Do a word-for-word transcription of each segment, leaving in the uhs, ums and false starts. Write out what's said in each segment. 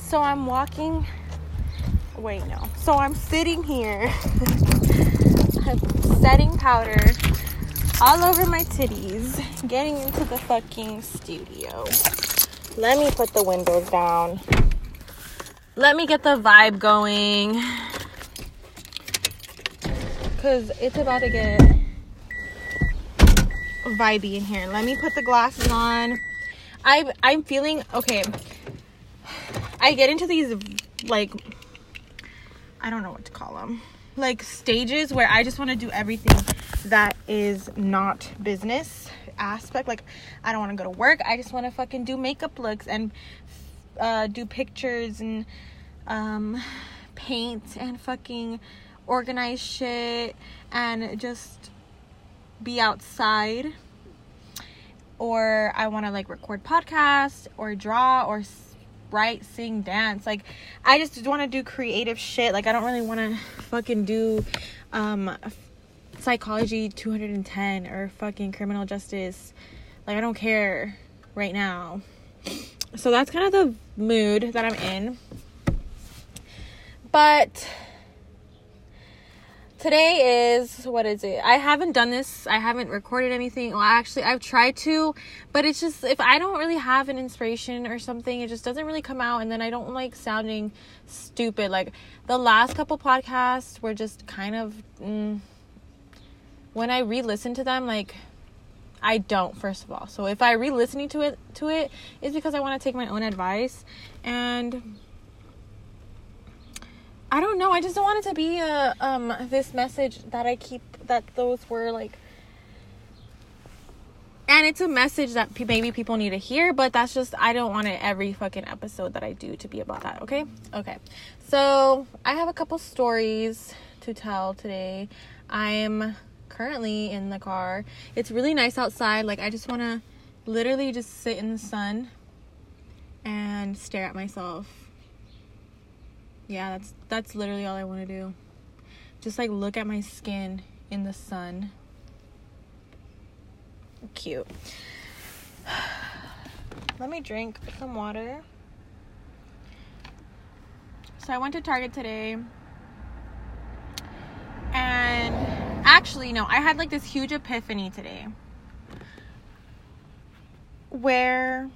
So I'm walking. Wait, no. So I'm sitting here. I'm setting powder all over my titties. Getting into the fucking studio. Let me put the windows down. Let me get the vibe going. Because it's about to get vibey in here. Let me put the glasses on. I, I'm feeling... Okay. I get into these, like... I don't know what to call them. Like, stages where I just want to do everything that is not business aspect. Like, I don't want to go to work. I just want to fucking do makeup looks and uh, do pictures and um, paint and fucking organize shit and just be outside. Or I want to, like, record podcasts or draw or write, sing, dance. Like, I just want to do creative shit. Like, I don't really want to fucking do um psychology two hundred ten or fucking criminal justice. Like, I don't care right now. So that's kind of the mood that I'm in. But today is, what is it? I haven't done this. I haven't recorded anything. Well, actually, I've tried to, but it's just, if I don't really have an inspiration or something, it just doesn't really come out, and then I don't like sounding stupid. Like, the last couple podcasts were just kind of, mm, when I re-listen to them, like, I don't, first of all. So if I re-listening to it, to it, it's because I want to take my own advice, and I don't know. I just don't want it to be a, um, this message that I keep, that those were like, and it's a message that p- maybe people need to hear, but that's just, I don't want it every fucking episode that I do to be about that. Okay. Okay. So I have a couple stories to tell today. I'm currently in the car. It's really nice outside. Like, I just want to literally just sit in the sun and stare at myself. Yeah, that's that's literally all I want to do. Just, like, look at my skin in the sun. Cute. Let me drink some water. So I went to Target today. And actually, no, I had, like, this huge epiphany today. Where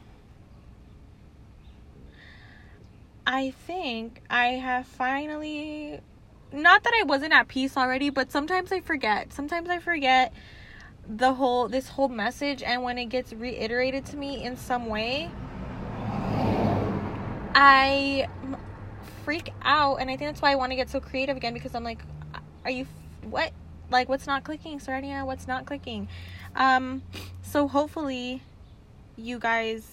I think I have finally, not that I wasn't at peace already, but sometimes I forget. Sometimes I forget the whole, this whole message, and when it gets reiterated to me in some way, I freak out, and I think that's why I want to get so creative again, because I'm like, are you, what? Like, what's not clicking, Serenia? What's not clicking? Um, so hopefully you guys...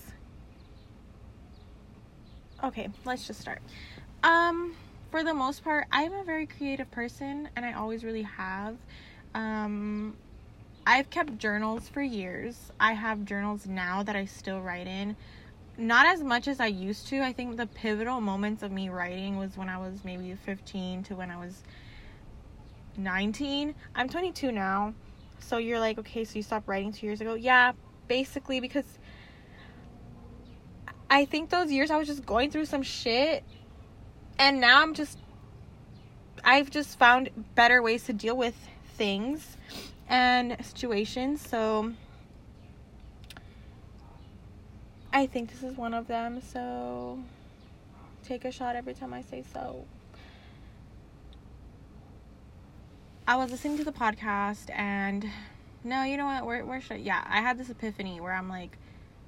Okay, let's just start. Um, for the most part, I'm a very creative person, and I always really have. Um, I've kept journals for years. I have journals now that I still write in. Not as much as I used to. I think the pivotal moments of me writing was when I was maybe fifteen to when I was nineteen. I'm twenty-two now. So you're like, okay, so you stopped writing two years ago? Yeah, basically, because I think those years I was just going through some shit, and now I'm just, I've just found better ways to deal with things and situations, so I think this is one of them, so take a shot every time I say so. I was listening to the podcast, and no, you know what, where, where should I, yeah, I had this epiphany where I'm like,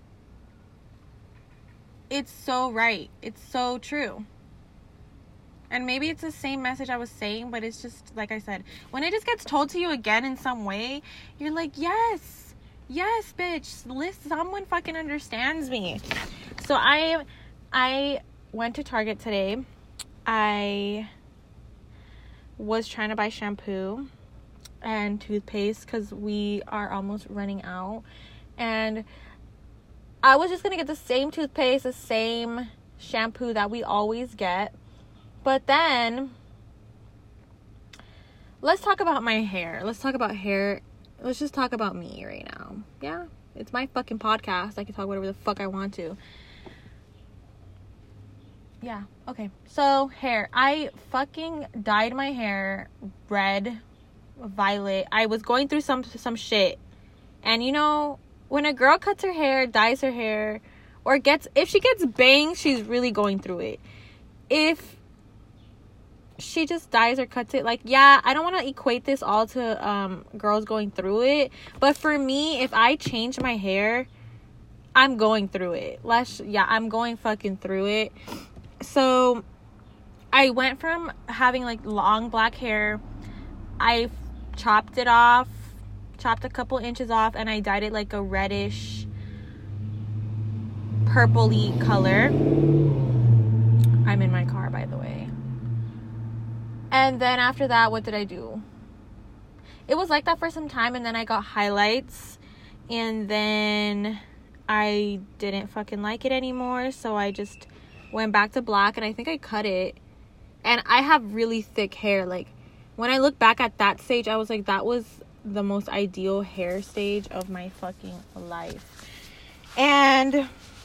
it's so right. It's so true. And maybe it's the same message I was saying, but it's just, like I said, when it just gets told to you again in some way, you're like, yes, yes, bitch, listen, someone fucking understands me. So I, I went to Target today. I was trying to buy shampoo and toothpaste because we are almost running out. And I was just going to get the same toothpaste, the same shampoo that we always get. But then, let's talk about my hair. Let's talk about hair. Let's just talk about me right now. Yeah, it's my fucking podcast. I can talk whatever the fuck I want to. yeah, okay. So, hair. I fucking dyed my hair red, violet. I was going through some some shit. And, you know, when a girl cuts her hair, dyes her hair, or gets... If she gets bangs, she's really going through it. If she just dyes or cuts it, like, yeah, I don't want to equate this all to um, girls going through it. But for me, if I change my hair, I'm going through it. Let's, yeah, I'm going fucking through it. So I went from having like long black hair, I chopped it off, chopped a couple inches off, and I dyed it like a reddish purpley color. I'm in my car, by the way. And then after that, what did I do? It was like that for some time, and then I got highlights, and then I didn't fucking like it anymore, so I just went back to black, and I think I cut it. And I have really thick hair. Like, when I look back at that stage, I was like, that was the most ideal hair stage of my fucking life. And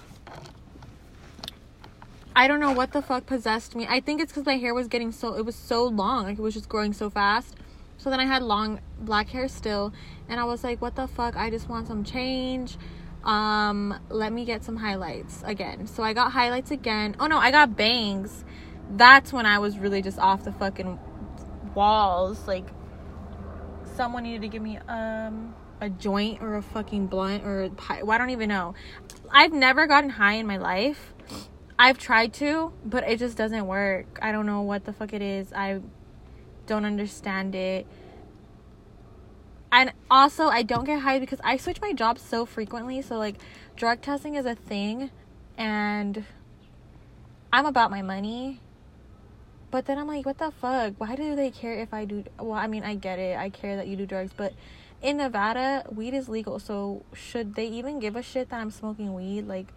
I don't know what the fuck possessed me. I think it's because my hair was getting so, it was so long. Like, it was just growing so fast. So then I had long black hair still. And I was like, what the fuck? I just want some change. Um, let me get some highlights again. So I got highlights again. Oh no, I got bangs. That's when I was really just off the fucking walls. Like, someone needed to give me um a joint or a fucking blunt or a pie. Well, I don't even know. I've never gotten high in my life. I've tried to, but it just doesn't work. I don't know what the fuck it is. I don't understand it. And also, I don't get high because I switch my jobs so frequently. So, like, drug testing is a thing. And I'm about my money. But then I'm like, what the fuck? Why do they care if I do... Well, I mean, I get it. I care that you do drugs. But in Nevada, weed is legal. So, should they even give a shit that I'm smoking weed? Like,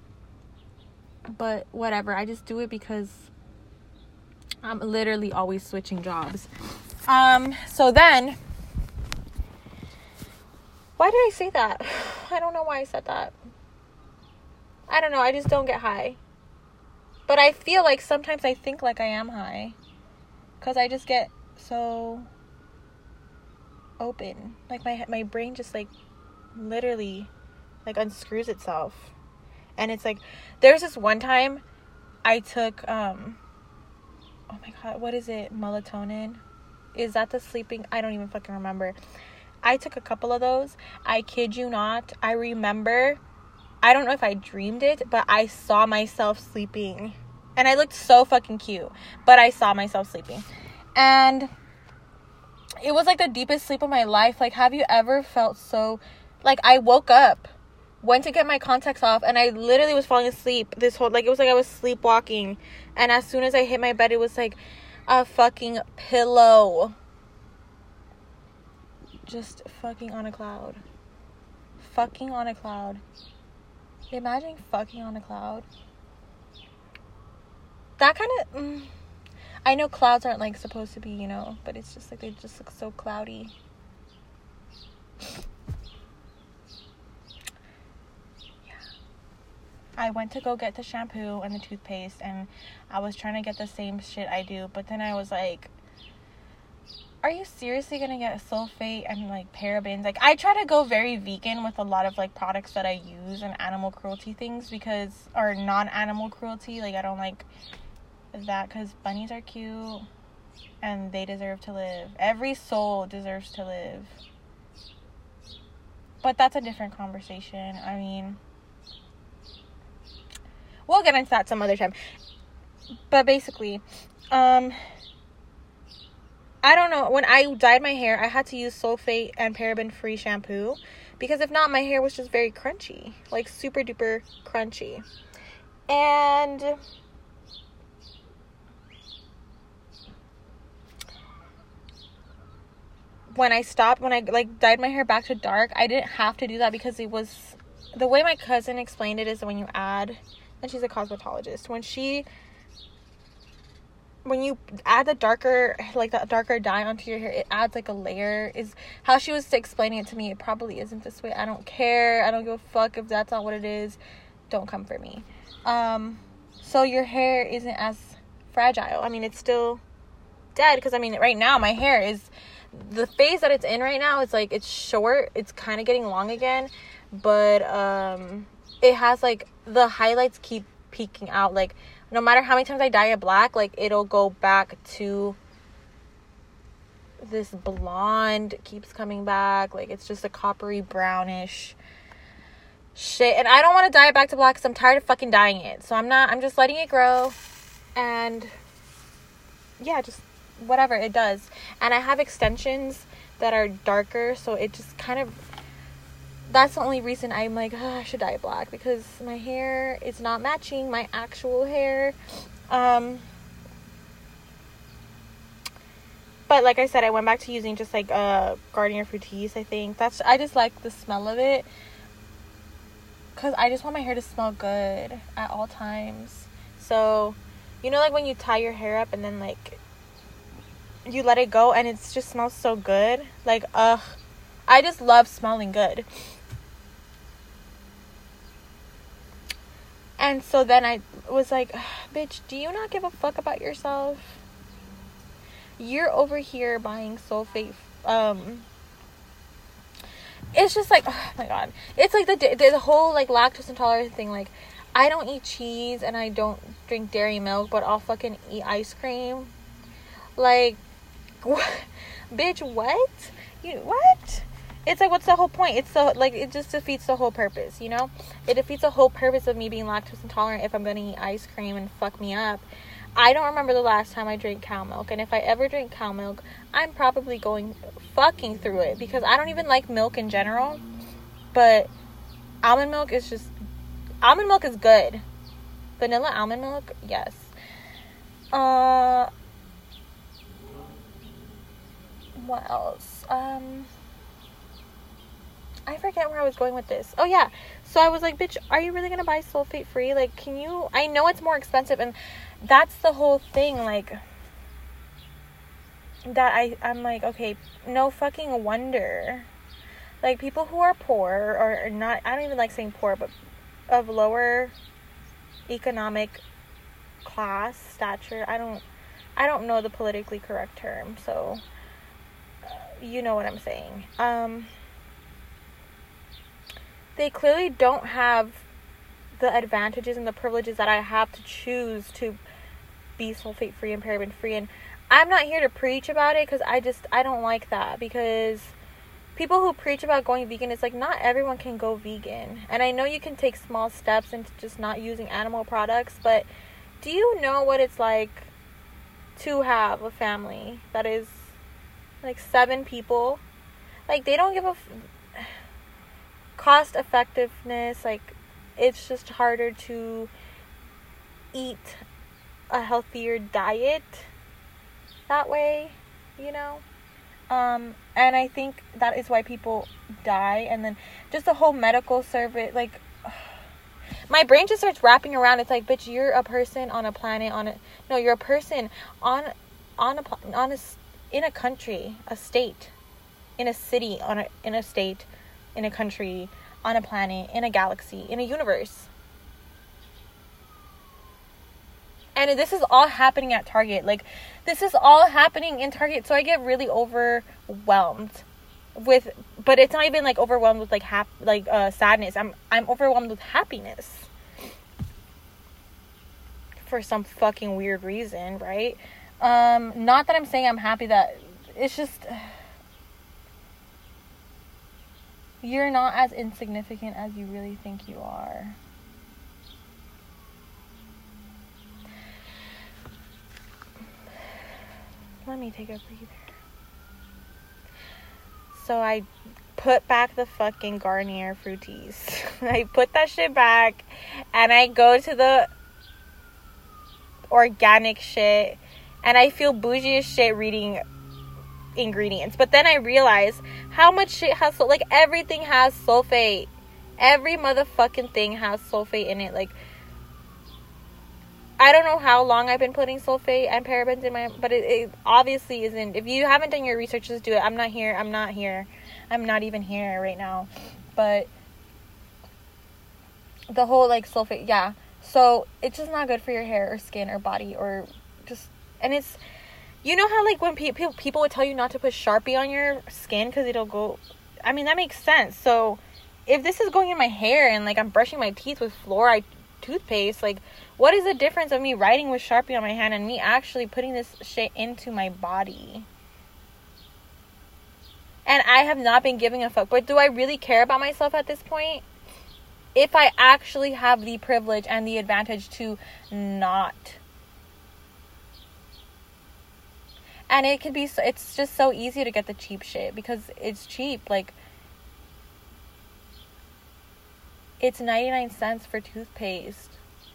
but whatever. I just do it because I'm literally always switching jobs. Um, so then... Why did I say that? I don't know why I said that. I don't know. I just don't get high. But I feel like sometimes I think like I am high. Because I just get so open. Like my my brain just like literally like unscrews itself. And it's like, there's this one time I took, um, oh my God, what is it? Melatonin? Is that the sleeping? I don't even fucking remember. I took a couple of those. I kid you not. I remember, I don't know if I dreamed it, but I saw myself sleeping. And I looked so fucking cute. But I saw myself sleeping. And it was like the deepest sleep of my life. Like, have you ever felt so... Like, I woke up, went to get my contacts off, and I literally was falling asleep this whole... Like, it was like I was sleepwalking. And as soon as I hit my bed, it was like a fucking pillow. Just fucking on a cloud. Fucking on a cloud. Imagine fucking on a cloud. That kind of... Mm, I know clouds aren't, like, supposed to be, you know, but it's just, like, they just look so cloudy. Yeah. I went to go get the shampoo and the toothpaste, and I was trying to get the same shit I do, but then I was like... Are you seriously gonna get sulfate and like parabens? Like, I try to go very vegan with a lot of like products that I use and animal cruelty things because, or non-animal cruelty. Like, I don't like that because bunnies are cute and they deserve to live. Every soul deserves to live. But that's a different conversation. I mean, we'll get into that some other time. But basically, um... I don't know. When I dyed my hair, I had to use sulfate and paraben-free shampoo. Because if not, my hair was just very crunchy. Like, super duper crunchy. And... when I stopped, when I, like, dyed my hair back to dark, I didn't have to do that because it was... The way my cousin explained it is when you add... And she's a cosmetologist. When she... When you add the darker, like the darker dye onto your hair, it adds like a layer. Is how she was explaining it to me. It probably isn't this way. I don't care. I don't give a fuck if that's not what it is. Don't come for me. Um, so your hair isn't as fragile. I mean, it's still dead, because I mean, right now my hair is, the phase that it's in right now, it's like, it's short, it's kind of getting long again, but um it has like, the highlights keep peeking out. Like, no matter how many times I dye it black, like, it'll go back to this blonde, keeps coming back. Like, it's just a coppery brownish shit, and I don't want to dye it back to black because I'm tired of fucking dyeing it. So I'm not, I'm just letting it grow, and yeah, just whatever it does. And I have extensions that are darker, so it just kind of, that's the only reason I'm like, oh, I should dye it black, because my hair is not matching my actual hair. Um but like I said, I went back to using just like uh Garnier Fructis. I think that's, I just like the smell of it, because I just want my hair to smell good at all times. So, you know, like when you tie your hair up and then like you let it go and it just smells so good. Like, ugh, I just love smelling good. And so then I was like, bitch, do you not give a fuck about yourself? You're over here buying sulfate. Um, it's just like, oh my god. It's like the, the, the whole like lactose intolerant thing. Like, I don't eat cheese and I don't drink dairy milk, but I'll fucking eat ice cream. Like, what? Bitch, what? You, what? It's like, what's the whole point? It's so, like, it just defeats the whole purpose, you know? It defeats the whole purpose of me being lactose intolerant if I'm gonna eat ice cream and fuck me up. I don't remember the last time I drank cow milk, and if I ever drink cow milk, I'm probably going fucking through it, because I don't even like milk in general, but almond milk is just, almond milk is good. Vanilla almond milk, yes. Uh, what else? Um... I forget where I was going with this. Oh, yeah. So I was like, bitch, are you really going to buy sulfate free? Like, can you... I know it's more expensive, and that's the whole thing. Like, that I, I'm like, okay, no fucking wonder. Like, people who are poor, or not... I don't even like saying poor, but of lower economic class, stature. I don't... I don't know the politically correct term, so... Uh, you know what I'm saying. Um... They clearly don't have the advantages and the privileges that I have to choose to be sulfate free and paraben free. And I'm not here to preach about it, because I just, I don't like that. Because people who preach about going vegan, it's like, not everyone can go vegan. And I know you can take small steps into just not using animal products, but do you know what it's like to have a family that is like seven people? Like, they don't give a... F- cost effectiveness, like, it's just harder to eat a healthier diet that way, you know. Um and I think that is why people die. And then just the whole medical service, like, my brain just starts wrapping around. It's like, bitch, you're a person on a planet, on a no you're a person on on a on a in a country, a state, in a city, on a in a state, in a country, on a planet, in a galaxy, in a universe. And this is all happening at Target. Like, this is all happening in Target. So I get really overwhelmed with, but it's not even like overwhelmed with like hap, like uh, sadness. I'm I'm overwhelmed with happiness for some fucking weird reason, right? Um, not that I'm saying I'm happy, that it's just... You're not as insignificant as you really think you are. Let me take a breather. So I put back the fucking Garnier Fructis. I put that shit back, and I go to the organic shit, and I feel bougie as shit reading ingredients. But then I realize how much shit has, like, everything has sulfate. Every motherfucking thing has sulfate in it. Like, I don't know how long I've been putting sulfate and parabens in my, but it, it obviously isn't. If you haven't done your research, just do it. I'm not here. I'm not here. I'm not even here right now. But the whole, like, sulfate, yeah. So it's just not good for your hair or skin or body or just, and it's, you know how like when people people would tell you not to put Sharpie on your skin because it'll go, I mean, that makes sense. So if this is going in my hair and like I'm brushing my teeth with fluoride toothpaste, like what is the difference of me writing with Sharpie on my hand and me actually putting this shit into my body? And I have not been giving a fuck. But do I really care about myself at this point? If I actually have the privilege and the advantage to not. And it can be, so, it's just so easy to get the cheap shit because it's cheap. Like, it's ninety-nine cents for toothpaste.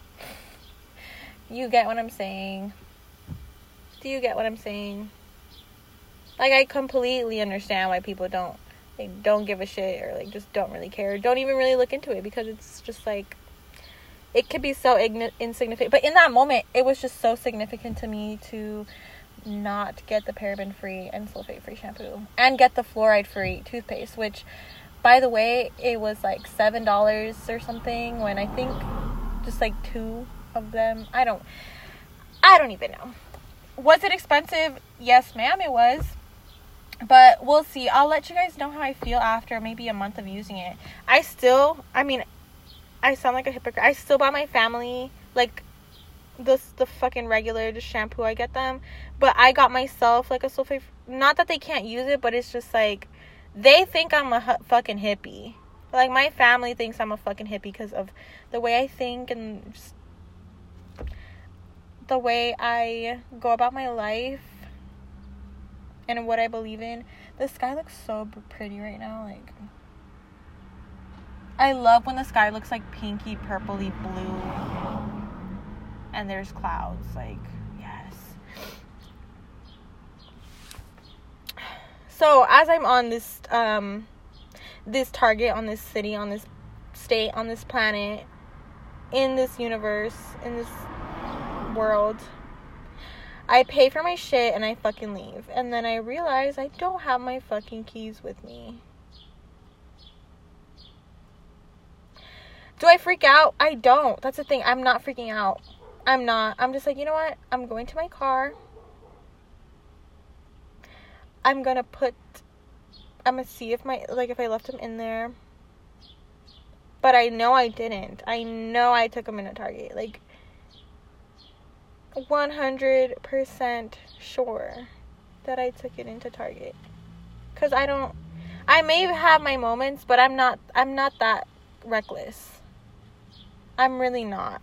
You get what I'm saying? Do you get what I'm saying? Like, I completely understand why people don't, they don't give a shit or, like, just don't really care. Don't even really look into it because it's just, like, it could be so ign- insignificant. But in that moment, it was just so significant to me to not get the paraben-free and sulfate-free shampoo and get the fluoride-free toothpaste, which, by the way, it was, like, seven dollars or something when I think just, like, two of them. I don't, I don't even know. Was it expensive? Yes, ma'am, it was. But we'll see. I'll let you guys know how I feel after maybe a month of using it. I still, I mean, I sound like a hypocrite. I still buy my family, like, the, the fucking regular just shampoo I get them. But I got myself, like, a sulfate. Not that they can't use it, but it's just, like, they think I'm a hu- fucking hippie. Like, my family thinks I'm a fucking hippie because of the way I think and just the way I go about my life. And what I believe in. The sky looks so pretty right now. Like, I love when the sky looks like pinky, purpley blue. And there's clouds. Like, yes. So, as I'm on this, um, this target, on this city, on this state, on this planet, in this universe, in this world, I pay for my shit and I fucking leave. And then I realize I don't have my fucking keys with me. Do I freak out? I don't. That's the thing. I'm not freaking out. I'm not. I'm just like, you know what? I'm going to my car. I'm gonna put, I'm gonna see if my, like, if I left them in there. But I know I didn't. I know I took them in a Target. Like, one hundred percent sure that I took it into Target. Because I don't, I may have my moments, but I'm not, I'm not that reckless. I'm really not.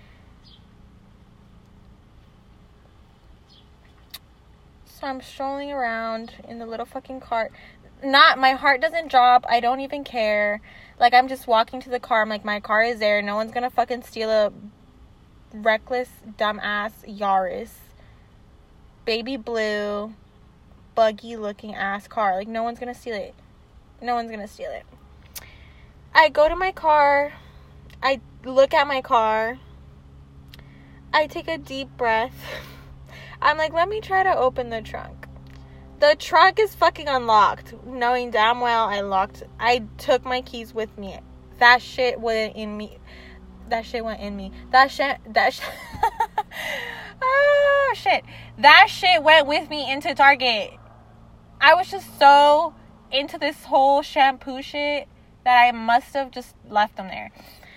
So I'm strolling around in the little fucking cart. Not, my heart doesn't drop. I don't even care. Like, I'm just walking to the car. I'm like, my car is there. No one's gonna fucking steal a reckless, dumbass Yaris, baby blue, buggy looking ass car. Like, no one's gonna steal it. No one's gonna steal it. I go to my car. I look at my car. I take a deep breath. I'm like, let me try to open the trunk. The trunk is fucking unlocked, knowing damn well I locked. I took my keys with me. That shit went in me. That shit went in me. That shit, that shit, oh, shit. That shit went with me into Target. I was just so into this whole shampoo shit that I must have just left them there.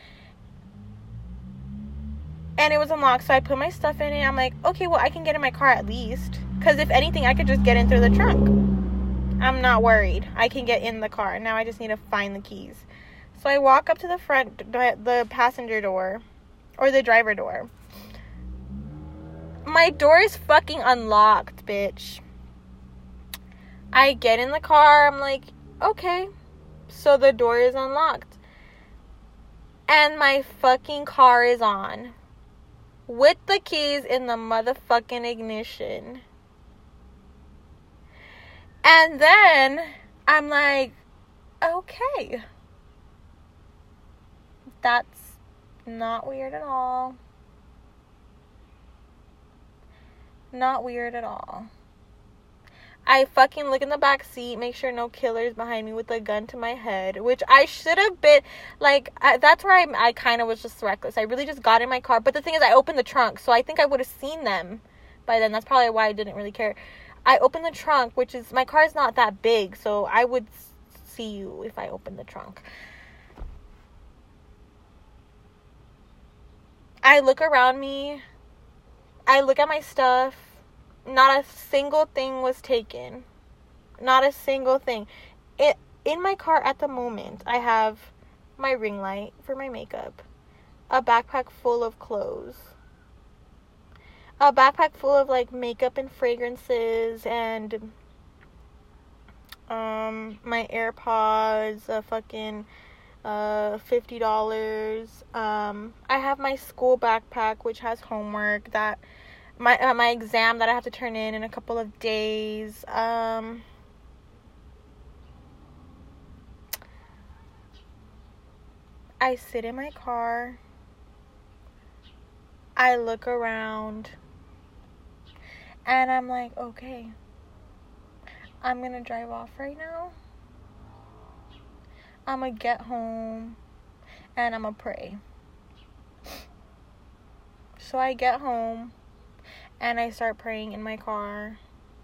And it was unlocked, so I put my stuff in it. I'm like, okay, well, I can get in my car at least. Because if anything, I could just get in through the trunk. I'm not worried. I can get in the car. Now I just need to find the keys. So I walk up to the front, the passenger door, or the driver door. My door is fucking unlocked, bitch. I get in the car, I'm like, okay, so the door is unlocked. And my fucking car is on. With the keys in the motherfucking ignition. And then, I'm like, okay. That's not weird at all. Not weird at all. I fucking look in the back seat, make sure no killer's behind me with a gun to my head, which I should have been, like, I, that's where I, I kind of was just reckless. I really just got in my car, but the thing is, I opened the trunk, so I think I would have seen them by then. That's probably why I didn't really care. I opened the trunk, which is, my car is not that big, so I would see you if I opened the trunk. I look around me, I look at my stuff. Not a single thing was taken. Not a single thing. It, in my car at the moment, I have my ring light for my makeup, a backpack full of clothes, a backpack full of, like, makeup and fragrances, and um, my AirPods, a fucking uh, fifty dollars. Um, I have my school backpack, which has homework that... My uh, my exam that I have to turn in in a couple of days. Um, I sit in my car. I look around. And I'm like, okay. I'm going to drive off right now. I'm going to get home. And I'm going to pray. So I get home. And I start praying in my car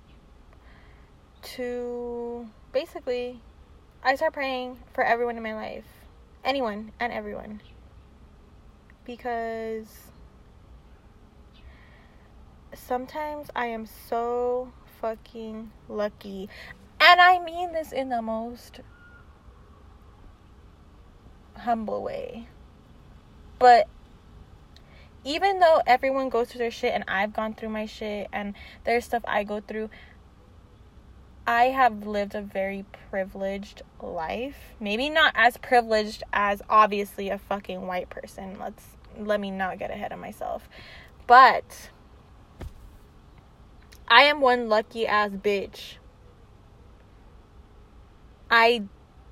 to, basically, I start praying for everyone in my life. Anyone and everyone. Because sometimes I am so fucking lucky. And I mean this in the most humble way. But even though everyone goes through their shit and I've gone through my shit and there's stuff I go through, I have lived a very privileged life. Maybe not as privileged as obviously a fucking white person. Let's let me not get ahead of myself. But I am one lucky ass bitch. I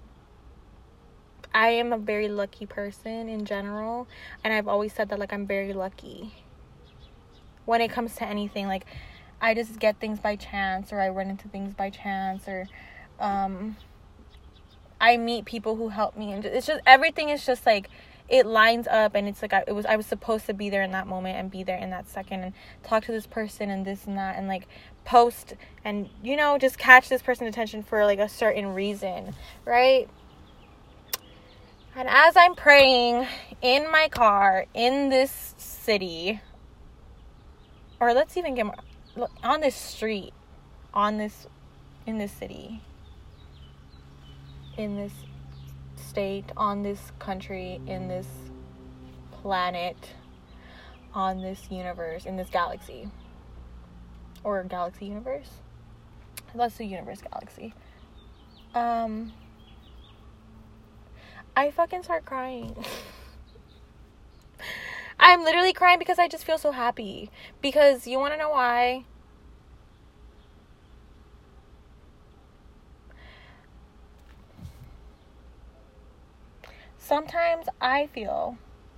I am a very lucky person in general, and I've always said that, like, I'm very lucky when it comes to anything. Like, I just get things by chance, or I run into things by chance, or um I meet people who help me, and it's just, everything is just like, it lines up, and it's like I, it was I was supposed to be there in that moment and be there in that second and talk to this person and this and that and, like, post and, you know, just catch this person's attention for, like, a certain reason, right? And as I'm praying in my car in this city, or let's even get more, on this street, on this, in this city, in this state, on this country, in this planet, on this universe, in this galaxy, or galaxy universe, let's do universe galaxy, um, I fucking start crying. I'm literally crying because I just feel so happy. Because you want to know why? Sometimes I feel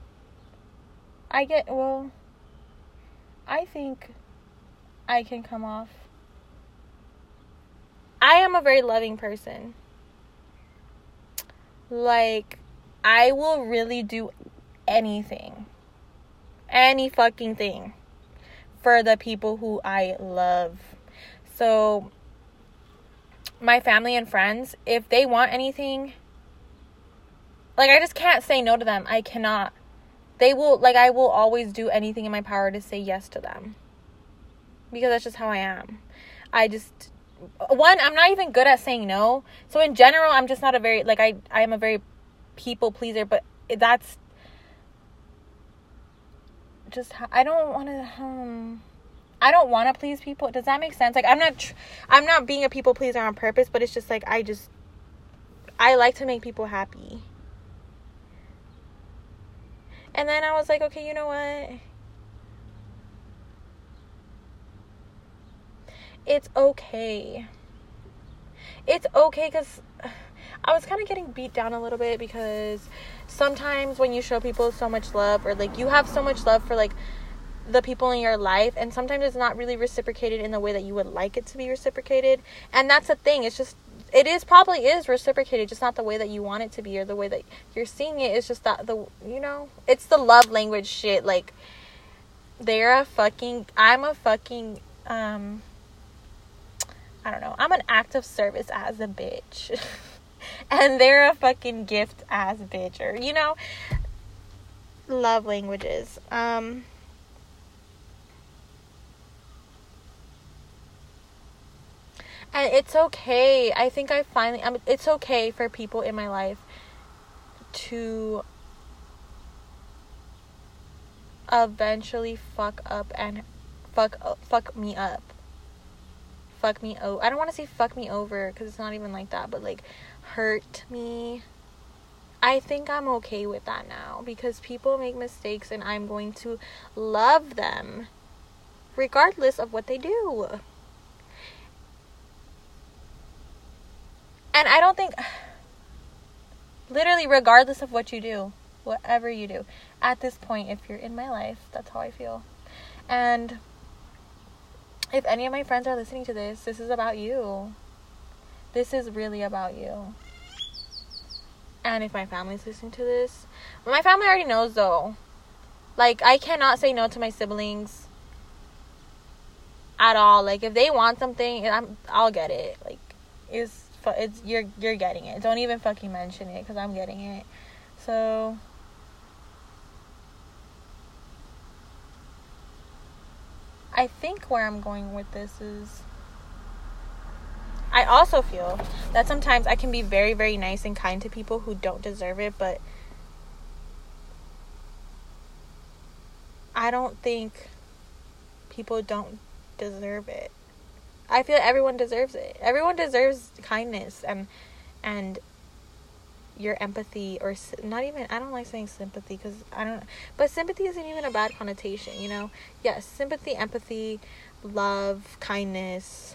I get, well, I think I can come off. I am a very loving person. Like, I will really do anything. Any fucking thing. For the people who I love. So, my family and friends, if they want anything, like, I just can't say no to them. I cannot. They will, like, I will always do anything in my power to say yes to them. Because that's just how I am. I just... One, I'm not even good at saying no. So in general, I'm just not a very, like, I, I am a very people pleaser, but that's just, I don't want to, um, I don't want to please people. Does that make sense? Like, I'm not, tr- I'm not being a people pleaser on purpose, but it's just like, I just, I like to make people happy. And then I was like, okay, you know what? It's okay. It's okay because I was kind of getting beat down a little bit because sometimes when you show people so much love, or, like, you have so much love for, like, the people in your life, and sometimes it's not really reciprocated in the way that you would like it to be reciprocated. And that's the thing, it's just, it is probably is reciprocated, just not the way that you want it to be, or the way that you're seeing it. It's just that, the you know, it's the love language shit. Like, they're a fucking, I'm a fucking, um, I don't know, I'm an act of service as a bitch. And they're a fucking gift as a bitch, or, you know, love languages. Um, and it's okay. I think I finally, I mean, it's okay for people in my life to eventually fuck up and fuck fuck me up. Fuck me over. I don't want to say fuck me over, because it's not even like that, but like hurt me. I think I'm okay with that now, because people make mistakes and I'm going to love them regardless of what they do. And I don't think, literally regardless of what you do, whatever you do, at this point, if you're in my life, that's how I feel. And if any of my friends are listening to this, this is about you. This is really about you. And if my family's listening to this, my family already knows though. Like, I cannot say no to my siblings at all. Like, if they want something, I'm, I'll get it. Like, it's, it's you're you're getting it. Don't even fucking mention it, because I'm getting it. So, I think where I'm going with this is, I also feel that sometimes I can be very, very nice and kind to people who don't deserve it, but I don't think people don't deserve it. I feel everyone deserves it. Everyone deserves kindness and and your empathy, or not even, I don't like saying sympathy, because I don't, but sympathy isn't even a bad connotation, you know? Yes, sympathy, empathy, love, kindness.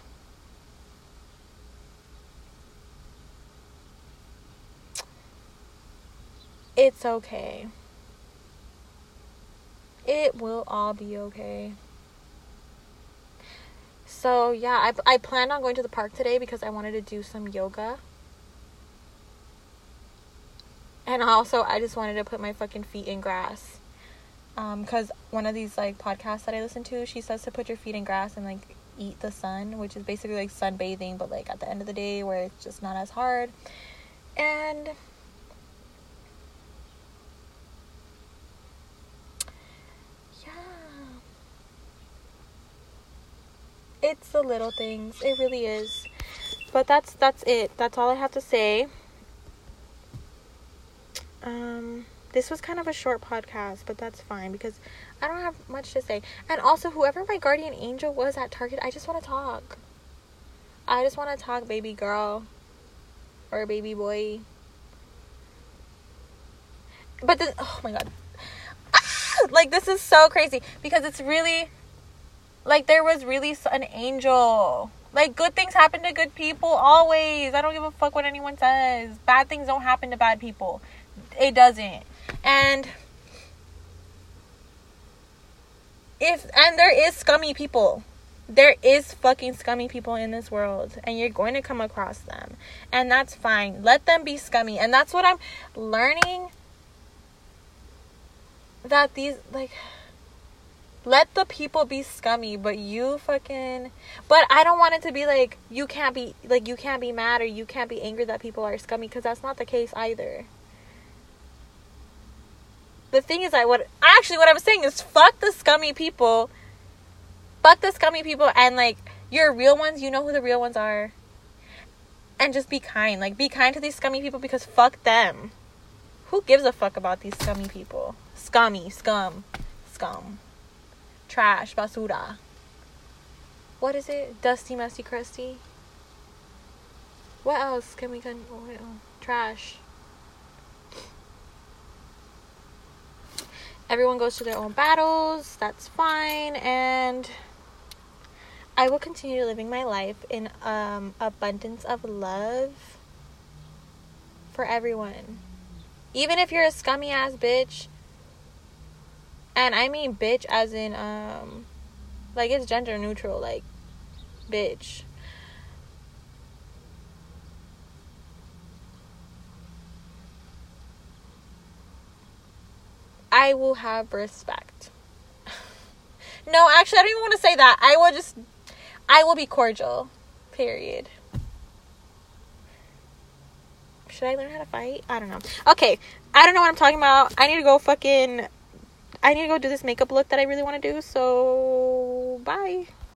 It's okay. It will all be okay. So, yeah, I, I planned on going to the park today because I wanted to do some yoga. And also, I just wanted to put my fucking feet in grass. Um, because one of these, like, podcasts that I listen to, she says to put your feet in grass and, like, eat the sun, which is basically, like, sunbathing, but, like, at the end of the day where it's just not as hard. And it's the little things. It really is. But that's that's it. That's all I have to say. Um, this was kind of a short podcast, but that's fine because I don't have much to say. And also, whoever my guardian angel was at Target, I just want to talk. I just want to talk, baby girl. Or baby boy. But this, oh my god. Ah! Like, this is so crazy because it's really, like, there was really an angel. Like, good things happen to good people always. I don't give a fuck what anyone says. Bad things don't happen to bad people. It doesn't. And if, and there is scummy people. There is fucking scummy people in this world. And you're going to come across them. And that's fine. Let them be scummy. And that's what I'm learning. That these, like, let the people be scummy, but you fucking, but I don't want it to be like, you can't be, like, you can't be mad or you can't be angry that people are scummy, because that's not the case either. The thing is, I what, actually, what I was saying is, fuck the scummy people, fuck the scummy people, and, like, your real ones, you know who the real ones are, and just be kind, like, be kind to these scummy people, because fuck them. Who gives a fuck about these scummy people? Scummy, scum, scum. Trash, basura. What is it? Dusty, musty, crusty. What else can we can? Oh, wait, oh. Trash. Everyone goes to their own battles. That's fine, and I will continue living my life in um abundance of love for everyone. Even if you're a scummy ass bitch, And I mean bitch as in, um, like, it's gender neutral, like, bitch. I will have respect. No, actually, I don't even want to say that. I will just, I will be cordial. Period. Should I learn how to fight? I don't know. Okay, I don't know what I'm talking about. I need to go fucking, I need to go do this makeup look that I really want to do. So, bye.